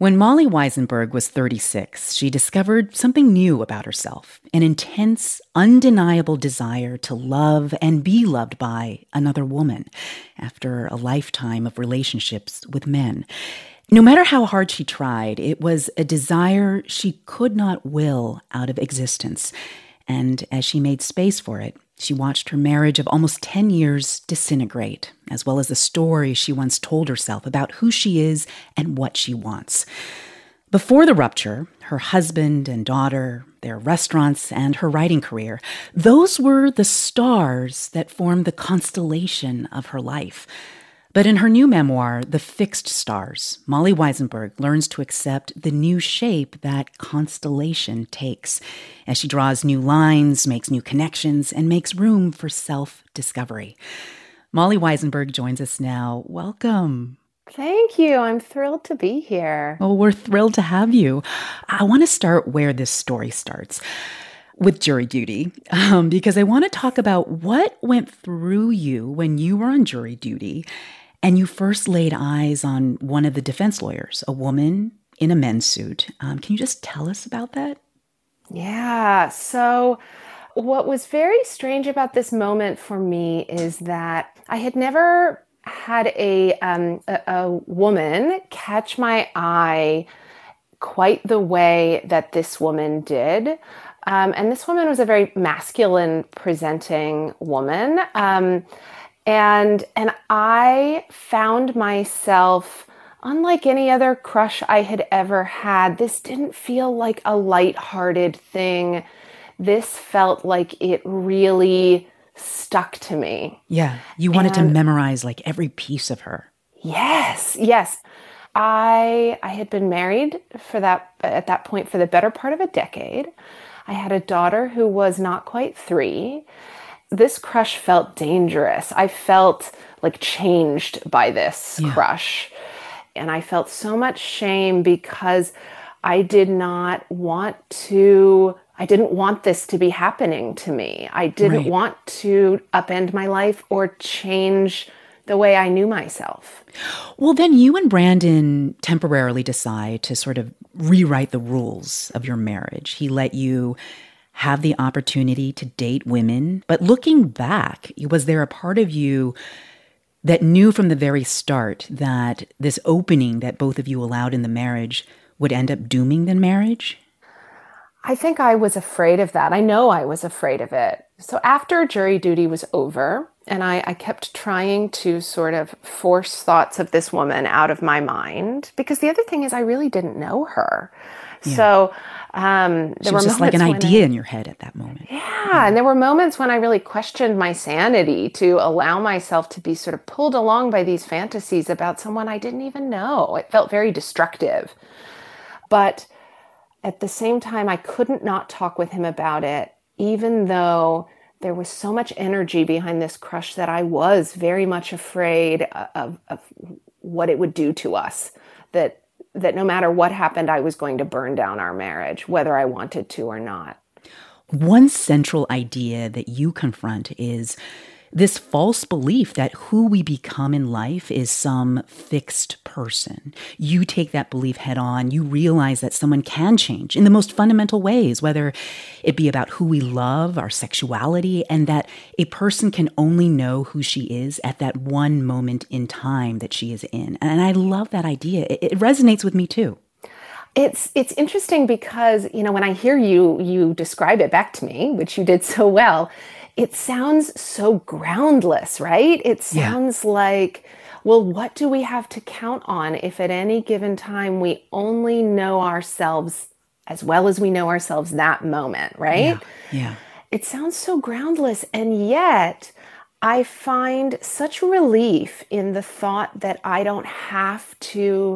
When Molly Weisenberg was 36, she discovered something new about herself, an intense, undeniable desire to love and be loved by another woman after a lifetime of relationships with men. No matter how hard she tried, it was a desire she could not will out of existence. And as she made space for it, she watched her marriage of almost 10 years disintegrate, as well as the story she once told herself about who she is and what she wants. Before the rupture, her husband and daughter, their restaurants, and her writing career, those were the stars that formed the constellation of her life. But in her new memoir, The Fixed Stars, Molly Weisenberg learns to accept the new shape that constellation takes as she draws new lines, makes new connections, and makes room for self-discovery. Molly Weisenberg joins us now. Welcome. Thank you. I'm thrilled to be here. Well, we're thrilled to have you. I want to start where this story starts, with jury duty, because I want to talk about what went through you when you were on jury duty and you first laid eyes on one of the defense lawyers, a woman in a men's suit. Can you just tell us about that? Yeah. So what was very strange about this moment for me is that I had never had a woman catch my eye quite the way that this woman did. And this woman was a very masculine presenting woman. And I found myself, unlike any other crush I had ever had, this didn't feel like a lighthearted thing. This felt like it really stuck to me. Yeah, you wanted to memorize like every piece of her. Yes. I had been married at that point for the better part of a decade. I had a daughter who was not quite 3. This crush felt dangerous. I felt like changed by this crush. And I felt so much shame because I didn't want this to be happening to me. I didn't want to upend my life or change the way I knew myself. Well, then you and Brandon temporarily decide to sort of rewrite the rules of your marriage. He let you have the opportunity to date women. But looking back, was there a part of you that knew from the very start that this opening that both of you allowed in the marriage would end up dooming the marriage? I think I was afraid of that. I know I was afraid of it. So after jury duty was over, and I kept trying to sort of force thoughts of this woman out of my mind, because the other thing is I really didn't know her. Yeah. So there were just like an idea in your head at that moment. Yeah, and there were moments when I really questioned my sanity to allow myself to be sort of pulled along by these fantasies about someone I didn't even know. It felt very destructive. But at the same time, I couldn't not talk with him about it, even though there was so much energy behind this crush that I was very much afraid of what it would do to us, that no matter what happened, I was going to burn down our marriage, whether I wanted to or not. One central idea that you confront is this false belief that who we become in life is some fixed person. You take that belief head on. You realize that someone can change in the most fundamental ways, whether it be about who we love, our sexuality, and that a person can only know who she is at that one moment in time that she is in. And I love that idea. It resonates with me too. It's interesting because, when I hear you describe it back to me, which you did so well, it sounds so groundless, right? It sounds like, well, what do we have to count on if at any given time we only know ourselves as well as we know ourselves that moment, right? Yeah. It sounds so groundless. And yet I find such relief in the thought that I don't have to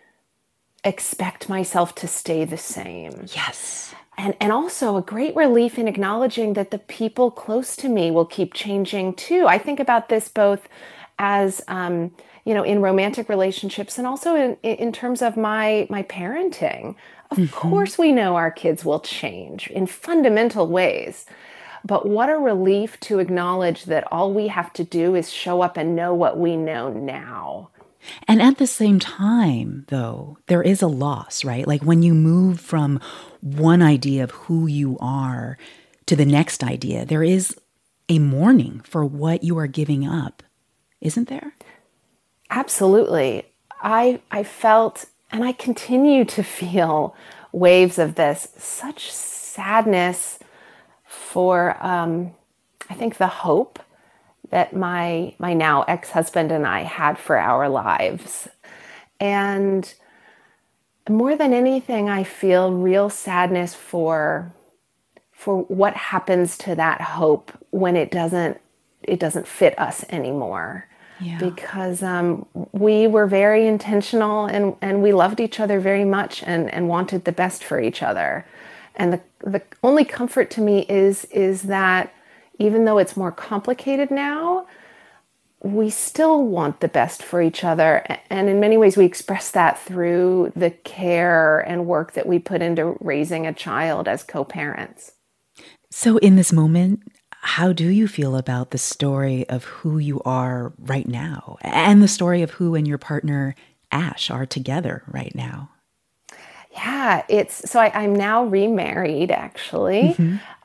expect myself to stay the same. Yes. And also a great relief in acknowledging that the people close to me will keep changing too. I think about this both as, in romantic relationships and also in terms of my parenting. Of course, we know our kids will change in fundamental ways. But what a relief to acknowledge that all we have to do is show up and know what we know now. And at the same time, though, there is a loss, right? Like when you move from one idea of who you are to the next idea, there is a mourning for what you are giving up, isn't there? Absolutely. I felt, and I continue to feel waves of this, such sadness for, I think, the hope that my now ex-husband and I had for our lives. And more than anything, I feel real sadness for what happens to that hope when it doesn't fit us anymore. Yeah. Because we were very intentional and we loved each other very much and wanted the best for each other. And the only comfort to me is that even though it's more complicated now, we still want the best for each other. And in many ways, we express that through the care and work that we put into raising a child as co-parents. So in this moment, how do you feel about the story of who you are right now and the story of who and your partner, Ash, are together right now? Yeah, I'm now remarried, actually,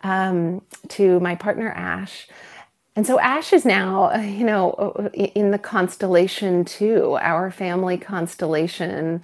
to my partner, Ash. And so Ash is now, in the constellation too, our family constellation.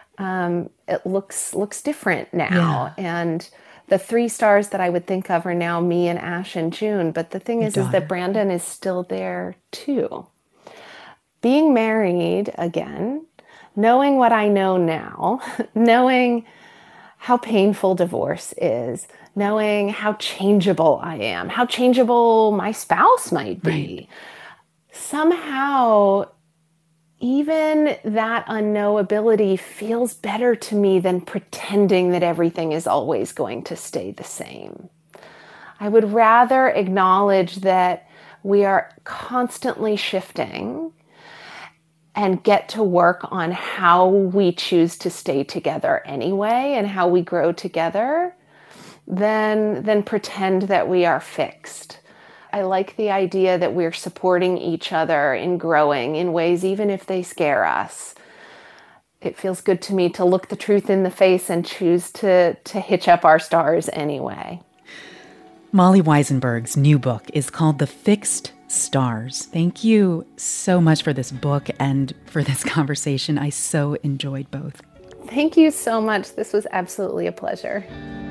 It looks different now. Yeah. And the 3 stars that I would think of are now me and Ash and June. But the thing is that Brandon is still there too. Being married again, knowing what I know now, knowing how painful divorce is, knowing how changeable I am, how changeable my spouse might be. Right. Somehow, even that unknowability feels better to me than pretending that everything is always going to stay the same. I would rather acknowledge that we are constantly shifting and get to work on how we choose to stay together anyway and how we grow together than pretend that we are fixed. I like the idea that we're supporting each other in growing in ways, even if they scare us. It feels good to me to look the truth in the face and choose to hitch up our stars anyway. Molly Wizenberg's new book is called The Fixed Stars. Thank you so much for this book and for this conversation. I so enjoyed both. Thank you so much. This was absolutely a pleasure.